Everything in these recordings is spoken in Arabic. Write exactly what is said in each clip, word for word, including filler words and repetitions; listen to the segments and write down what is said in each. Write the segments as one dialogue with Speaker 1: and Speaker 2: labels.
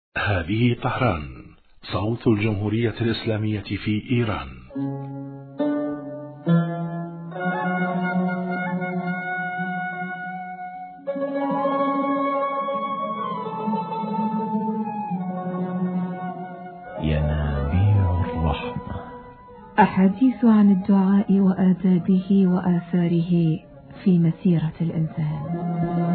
Speaker 1: هذه طهران، صوت الجمهورية الإسلامية في إيران.
Speaker 2: ينابيع الرحمة،
Speaker 3: أحاديث عن الدعاء وآدابه وآثاره في مسيرة الإنسان.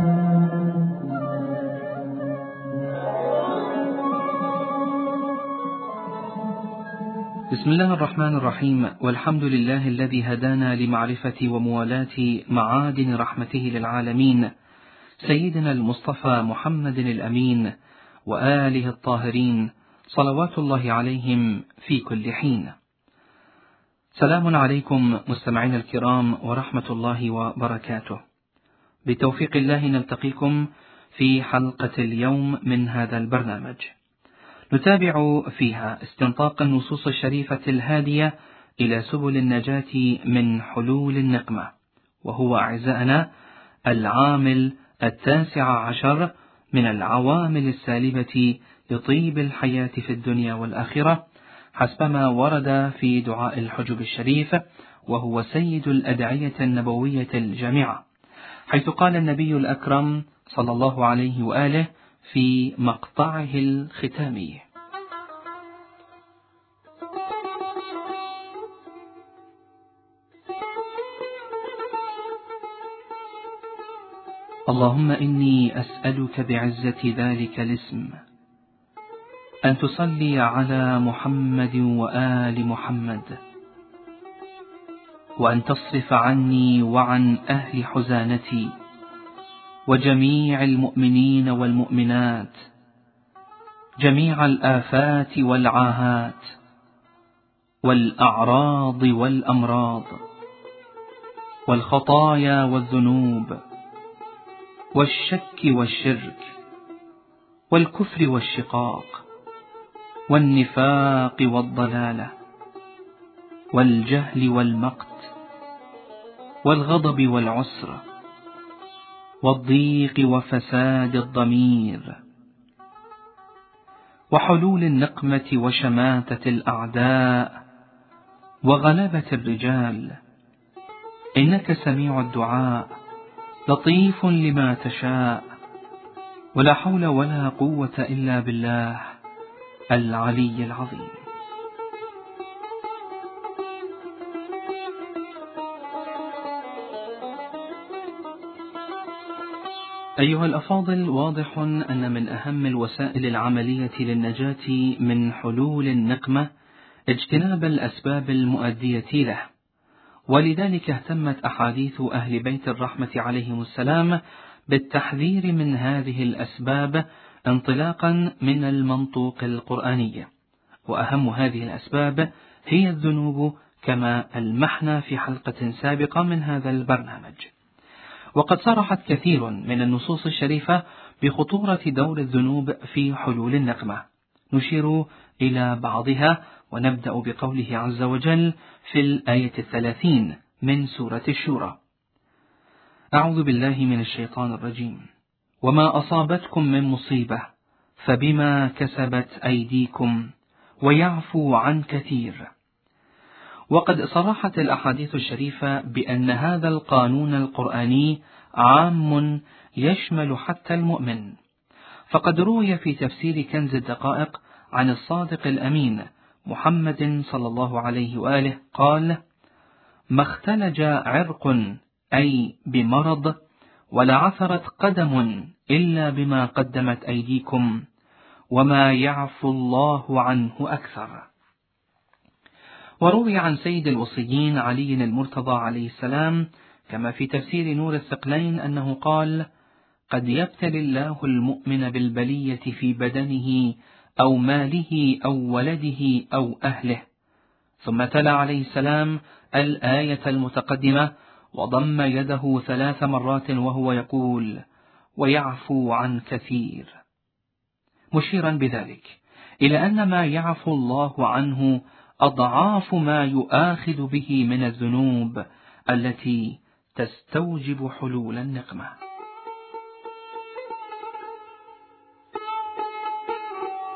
Speaker 4: بسم الله الرحمن الرحيم، والحمد لله الذي هدانا لمعرفة وموالاة معادن رحمته للعالمين، سيدنا المصطفى محمد الأمين وآله الطاهرين صلوات الله عليهم في كل حين. سلام عليكم مستمعين الكرام ورحمة الله وبركاته. بتوفيق الله نلتقيكم في حلقة اليوم من هذا البرنامج، نتابع فيها استنطاق النصوص الشريفة الهادية إلى سبل النجاة من حلول النقمة، وهو أعزائنا العامل التاسع عشر من العوامل السالبة لطيب الحياة في الدنيا والآخرة، حسبما ورد في دعاء الحجب الشريف، وهو سيد الأدعية النبوية الجامعة، حيث قال النبي الأكرم صلى الله عليه وآله في مقطعه الختامي: اللهم إني أسألك بعزة ذلك الاسم أن تصلي على محمد وآل محمد، وأن تصرف عني وعن أهل حزانتي وجميع المؤمنين والمؤمنات جميع الآفات والعاهات والأعراض والأمراض والخطايا والذنوب والشك والشرك والكفر والشقاق والنفاق والضلالة والجهل والمقت والغضب والعسر والضيق وفساد الضمير وحلول النقمة وشماتة الأعداء وغلبة الرجال، إنك سميع الدعاء لطيف لما تشاء، ولا حول ولا قوة إلا بالله العلي العظيم. أيها الأفاضل، واضح أن من أهم الوسائل العملية للنجاة من حلول النقمة اجتناب الأسباب المؤدية له، ولذلك اهتمت أحاديث أهل بيت الرحمة عليهم السلام بالتحذير من هذه الأسباب انطلاقا من المنطوق القرآني. وأهم هذه الأسباب هي الذنوب، كما ألمحنا في حلقة سابقة من هذا البرنامج. وقد صرحت كثير من النصوص الشريفة بخطورة دور الذنوب في حلول النقمة. نشير إلى بعضها، ونبدأ بقوله عز وجل في الآية الثلاثين من سورة الشورى: أعوذ بالله من الشيطان الرجيم: وما أصابتكم من مصيبة فبما كسبت أيديكم ويعفو عن كثير. وقد صرحت الأحاديث الشريفة بأن هذا القانون القرآني عام يشمل حتى المؤمن، فقد روي في تفسير كنز الدقائق عن الصادق الأمين محمد صلى الله عليه وآله قال: ما اختلج عرق أي بمرض ولا عثرت قدم إلا بما قدمت أيديكم وما يعفو الله عنه أكثر. وروي عن سيد الوصيين علي المرتضى عليه السلام كما في تفسير نور الثقلين أنه قال: قد يبتلي الله المؤمن بالبلية في بدنه أو ماله أو ولده أو أهله. ثم تلا عليه السلام الآية المتقدمة وضم يده ثلاث مرات وهو يقول: ويعفو عن كثير، مشيرا بذلك إلى أن ما يعفو الله عنه أضعاف ما يؤاخذ به من الذنوب التي تستوجب حلول النقمة.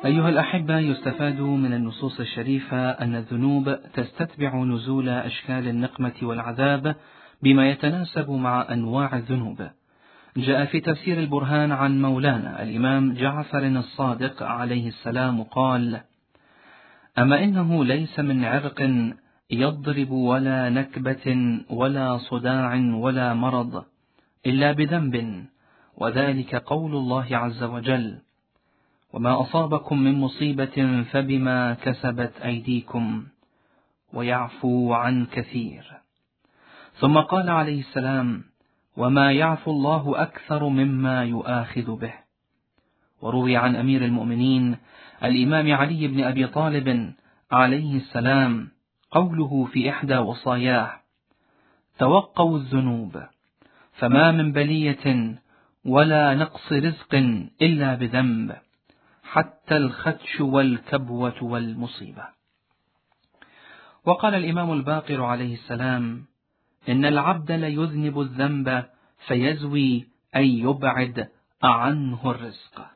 Speaker 4: أيها الأحبة، يستفاد من النصوص الشريفة أن الذنوب تستتبع نزول أشكال النقمة والعذاب بما يتناسب مع أنواع الذنوب. جاء في تفسير البرهان عن مولانا الإمام جعفر الصادق عليه السلام قال: أما إنه ليس من عرق يضرب ولا نكبة ولا صداع ولا مرض إلا بذنب، وذلك قول الله عز وجل: وما أصابكم من مصيبة فبما كسبت أيديكم ويعفو عن كثير. ثم قال عليه السلام: وما يعفو الله أكثر مما يؤاخذ به. وروي عن أمير المؤمنين الإمام علي بن أبي طالب عليه السلام قوله في إحدى وصاياه: توقوا الذنوب فما من بلية ولا نقص رزق إلا بذنب، حتى الخدش والكبوة والمصيبة. وقال الإمام الباقر عليه السلام: إن العبد ليذنب الذنب فيزوي أن يبعد عنه الرزق.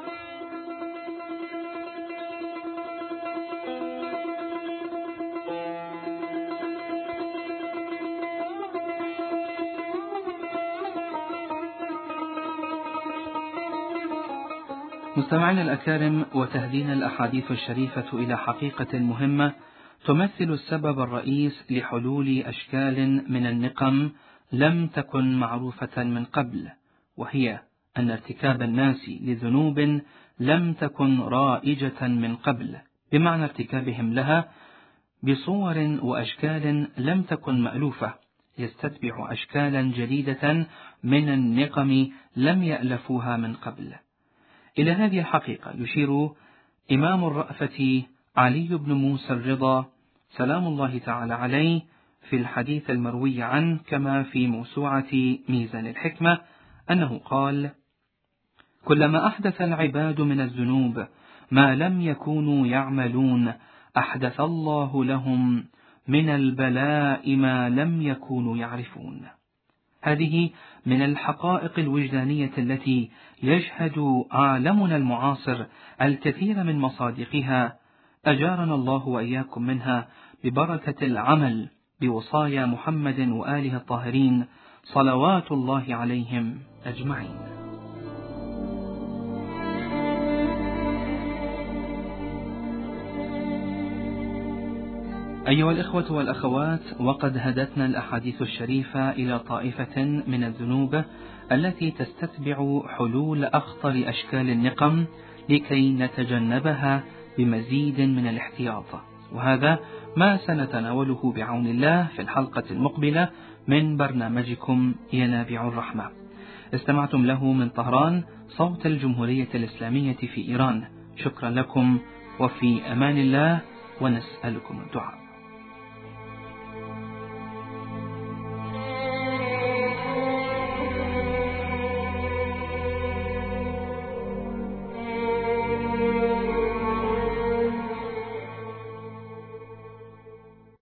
Speaker 4: مستمعينا الأكارم، وتهدينا الأحاديث الشريفة إلى حقيقة مهمة تمثل السبب الرئيس لحلول أشكال من النقم لم تكن معروفة من قبل، وهي أن ارتكاب الناس لذنوب لم تكن رائجة من قبل، بمعنى ارتكابهم لها بصور وأشكال لم تكن مألوفة، يستتبع أشكالا جديدة من النقم لم يألفوها من قبل. إلى هذه الحقيقة يشير إمام الرأفة علي بن موسى الرضا سلام الله تعالى عليه في الحديث المروي عنه كما في موسوعة ميزان الحكمة أنه قال: كلما أحدث العباد من الذنوب ما لم يكونوا يعملون أحدث الله لهم من البلاء ما لم يكونوا يعرفون. هذه من الحقائق الوجدانية التي يشهد عالمنا المعاصر الكثير من مصادقها، أجارنا الله وإياكم منها ببركة العمل بوصايا محمد وآله الطاهرين صلوات الله عليهم أجمعين. أيها الإخوة والأخوات، وقد هدتنا الأحاديث الشريفة إلى طائفة من الذنوب التي تستتبع حلول أخطر أشكال النقم لكي نتجنبها بمزيد من الاحتياط، وهذا ما سنتناوله بعون الله في الحلقة المقبلة من برنامجكم ينابيع الرحمة. استمعتم له من طهران، صوت الجمهورية الإسلامية في إيران. شكرا لكم، وفي أمان الله، ونسألكم الدعاء.